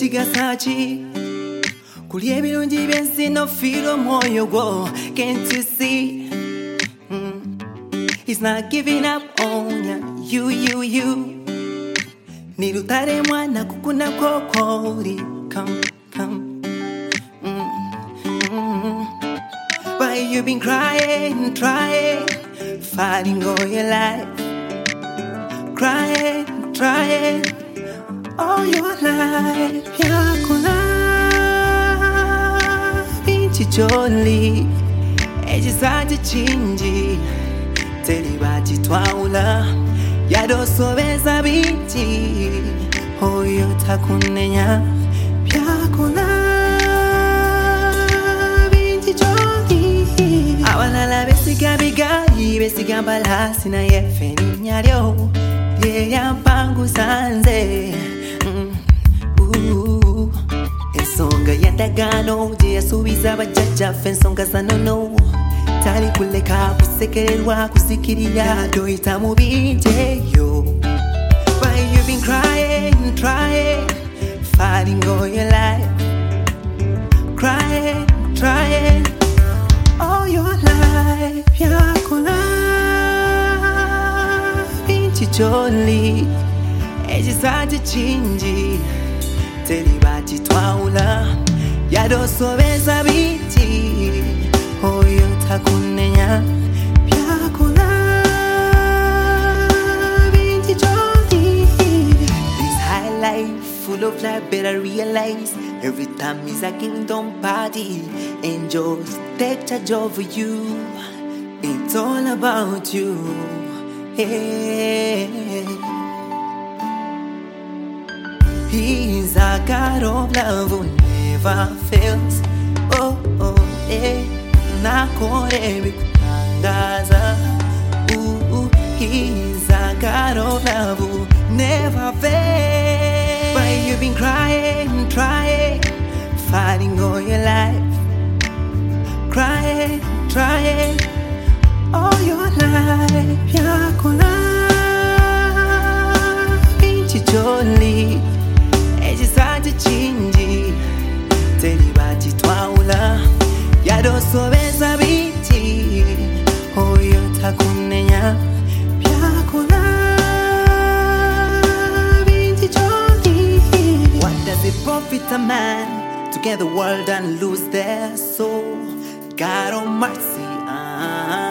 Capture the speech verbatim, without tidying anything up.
chigasachi kulie birungi byensi no feel moyo go. Can't you see? Mm. He's not giving up on ya. You, you, you. Nirutare mwana kukuna kokori. Come, come. Mm. Mm. Why you been crying, trying, fighting all your life? Crying, trying, all your life. Yakuna binti jolly, ejisaje chinji, telibati twaula, yado sobeza binti, hoyo takunenya. Yakuna binti jolly, awalala besiga bigari, besiga balasi na yefeni nyaryo. Yeah, pangu sanze. Mm. Ooh. Ensonga yendagano je subiza bajaja fensonga sanono. Tali kuleka kusekererwa kusikirira doita mubije yo. Why you been crying, trying, fighting all your life? Crying, trying, all your life. Yakula jolly, ejisaje chinji, telibati twaula, yado sobeza biti, hoyo takunenya. Byakula binti jolly. This high life full of life, better realize every time is a kingdom party. Angels take charge over you. It's all about you. Hey. He's a God of love who never fails. Oh, oh, eh. Nakore bikutangaza. Ooh, ooh. He's a God of love who never fails. Why you been crying, trying, fighting all your life? Crying, trying, all your life. Yakula binti jolly, ejisaje chinji, telibati twaula, yado sobeza binti, hoyo takunenya. Yakula binti jolly. What does it profit a man to get the world and lose their soul? God of mercy, ah.